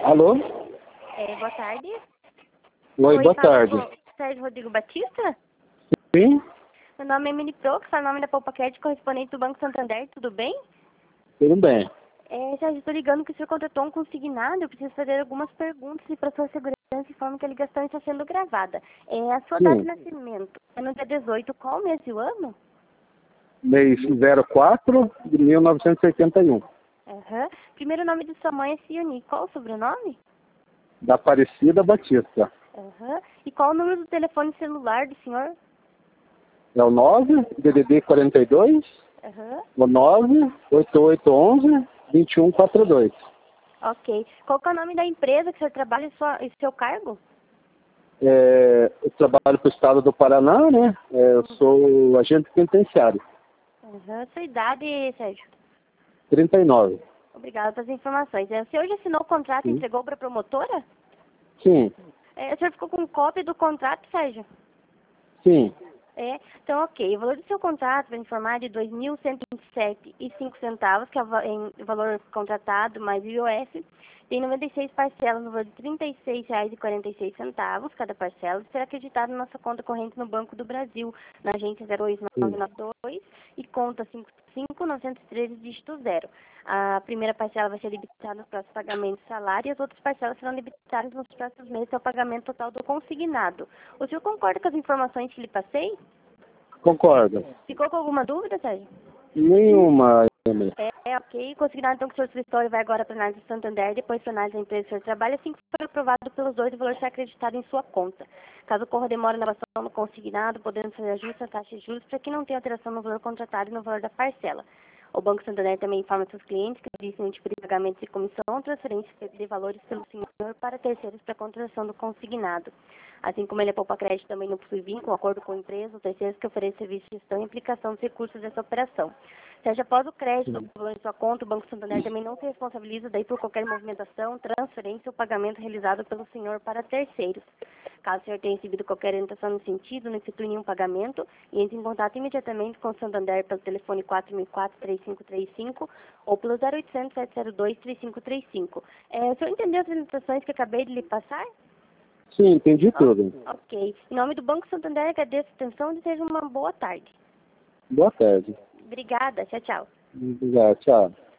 Alô? Boa tarde. Oi, boa fala tarde. com Sérgio Rodrigo Batista? Sim? Meu nome é Mini Pro, que fala o nome da Poupa Crédito, correspondente do Banco Santander, tudo bem? Tudo bem. Sérgio, estou ligando que o senhor contratou um consignado, eu preciso fazer algumas perguntas e para sua segurança informo que a ligação está sendo gravada. A sua data de Sim. nascimento é no dia 18, qual mês e o ano? Mês 04 de 1981. Aham. Primeiro nome de sua mãe é Cioni, qual o sobrenome? Da Aparecida Batista. Aham. E qual o número do telefone celular do senhor? É o 9, DDD 42, Aham. o 9, 8811, 2142. Ok. Qual que é o nome da empresa que o senhor trabalha e seu cargo? Eu trabalho para o estado do Paraná, né? Eu sou agente penitenciário. Aham. Sua idade, Sérgio? 39. Obrigada pelas informações. O senhor já assinou o contrato e Sim. entregou para a promotora? Sim. O senhor ficou com cópia do contrato, Sérgio? Sim. Então, ok. O valor do seu contrato, para informar, é de R$ 2.127,05, que é o valor contratado, mais IOF. Tem 96 parcelas no valor de R$ 36,46, cada parcela. E será acreditado na nossa conta corrente no Banco do Brasil, na agência Sim. 08992 e conta 55913, dígito 0. A primeira parcela vai ser debitada nos próximos pagamentos de salário e as outras parcelas serão debitadas nos próximos meses ao pagamento total do consignado. O senhor concorda com as informações que lhe passei? Concordo. Ficou com alguma dúvida, Sérgio? Nenhuma. Emily. Ok. Consignado então que o senhor solicitou e vai agora para a análise do Santander, depois para a análise da empresa que o senhor trabalha, assim que for aprovado pelos dois, o valor será acreditado em sua conta. Caso ocorra demora na elaboração do consignado, podendo fazer ajuste na taxa de juros para que não tenha alteração no valor contratado e no valor da parcela. O Banco Santander também informa seus clientes que existem um tipo de pagamento de comissão, transferência de valores pelo senhor para terceiros para a contratação do consignado. Assim como ele é poupa crédito, também não possui vínculo, acordo com a empresa ou terceiros que oferecem serviço de gestão e aplicação dos recursos dessa operação. Seja após o crédito do valor em sua conta, o Banco Santander também não se responsabiliza daí por qualquer movimentação, transferência ou pagamento realizado pelo senhor para terceiros. Caso o senhor tenha recebido qualquer orientação no sentido, não efetue nenhum pagamento e entre em contato imediatamente com o Santander pelo telefone 4004-3535 ou pelo 0800-702-3535. O senhor entendeu as orientações que acabei de lhe passar? Sim, entendi tudo. Ok. Em nome do Banco Santander, agradeço a atenção e desejo uma boa tarde. Boa tarde. Obrigada. Tchau, tchau. Obrigado. Tchau.